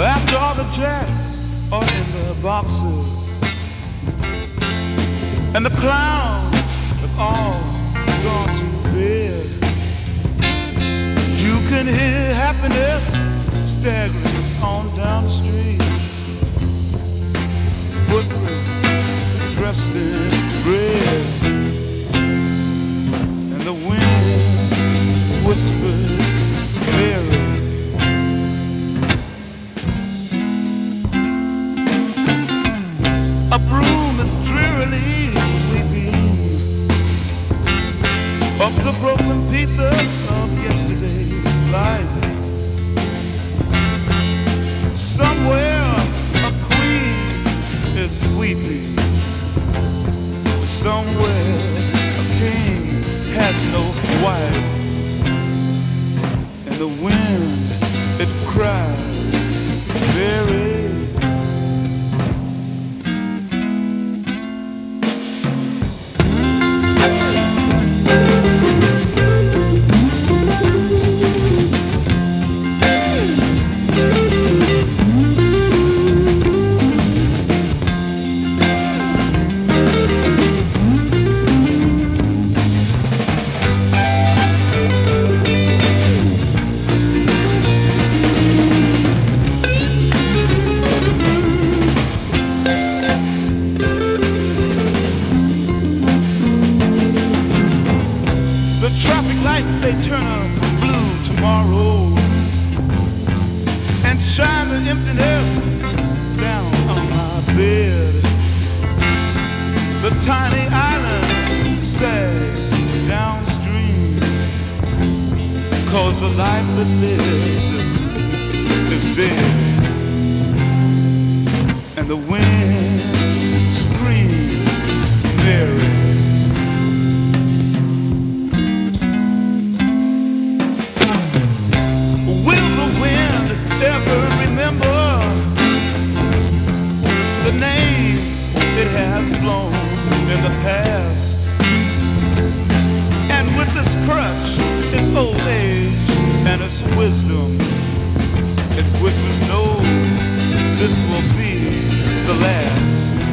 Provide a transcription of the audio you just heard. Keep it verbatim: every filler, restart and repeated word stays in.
After all the jacks are in their boxes and the clowns have all gone to bed, you can hear happiness staggering on down the street. Footprints dressed in red, and the wind whispers Mary. A broom is drearily sweeping up the broken pieces of yesterday's life. Somewhere a queen is weeping. Somewhere a king has no wife. And the wind, it cries, Mary. They turn up blue tomorrow and shine the emptiness down on my bed. The tiny island sags downstream, 'cause the life that lives is dead. And the wind screams Mary. Ever remember the names it has blown in the past? And with this crutch, its old age and its wisdom, it whispers, no, this will be the last.